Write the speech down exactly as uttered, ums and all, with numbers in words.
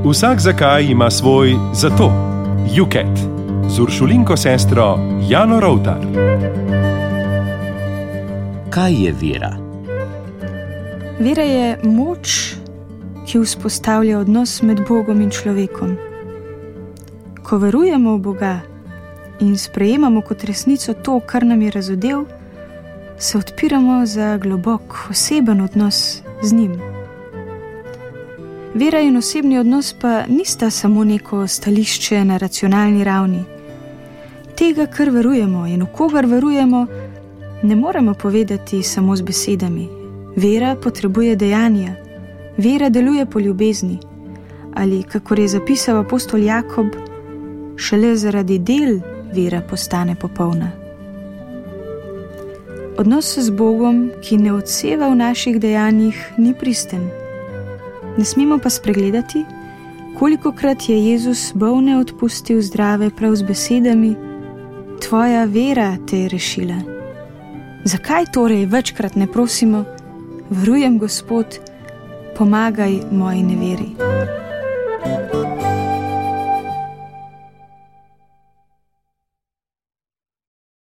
Vsak zakaj ima svoj zato. Juket z Uršulinko sestro Jano Rovtar. Kaj je vera? Vera je moč, ki vzpostavlja odnos med Bogom in človekom. Ko verujemo v Boga in sprejemamo kot resnico to, kar nam je razodel, se odpiramo za globok, oseben odnos z njim. Vera in osebni odnos pa nista samo neko stališče na racionalni ravni. Tega, kar verujemo in v kogar verujemo, ne moremo povedati samo z besedami. Vera potrebuje dejanja. Vera deluje po ljubezni. Ali, kakor je zapisal apostol Jakob, šele zaradi del vera postane popolna. Odnos z Bogom, ki ne odseva v naših dejanjih, ni pristen. Ne smemo pa spregledati, kolikokrat je Jezus bolne odpustil zdrave prav z besedami: tvoja vera te je rešila. Zakaj torej večkrat ne prosimo: verujem, Gospod, pomagaj moji neveri?